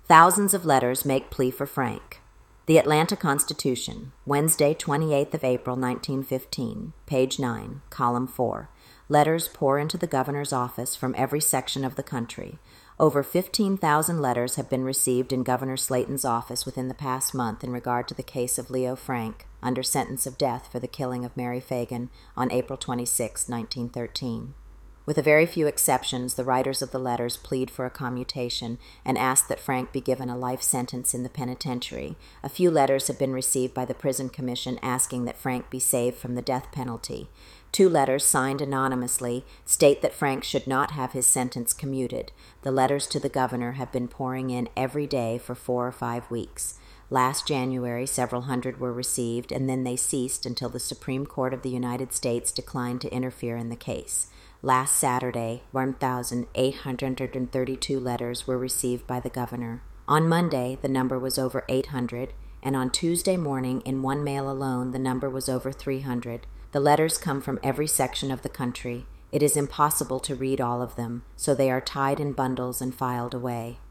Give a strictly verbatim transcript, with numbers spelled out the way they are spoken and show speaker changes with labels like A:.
A: Thousands of letters make plea for Frank. The Atlanta Constitution, Wednesday, twenty-eighth of April, nineteen fifteen, page nine, column four. Letters pour into the governor's office from every section of the country. Over fifteen thousand letters have been received in Governor Slaton's office within the past month in regard to the case of Leo Frank, under sentence of death for the killing of Mary Fagan on April twenty-sixth, nineteen thirteen. With a very few exceptions, the writers of the letters plead for a commutation and ask that Frank be given a life sentence in the penitentiary. A few letters have been received by the Prison Commission asking that Frank be saved from the death penalty. Two letters, signed anonymously, state that Frank should not have his sentence commuted. The letters to the governor have been pouring in every day for four or five weeks. Last January, several hundred were received, and then they ceased until the Supreme Court of the United States declined to interfere in the case. Last Saturday, one thousand eight hundred thirty-two letters were received by the governor. On Monday, the number was over eight hundred, and on Tuesday morning, in one mail alone, the number was over three hundred. The letters come from every section of the country. It is impossible to read all of them, so they are tied in bundles and filed away.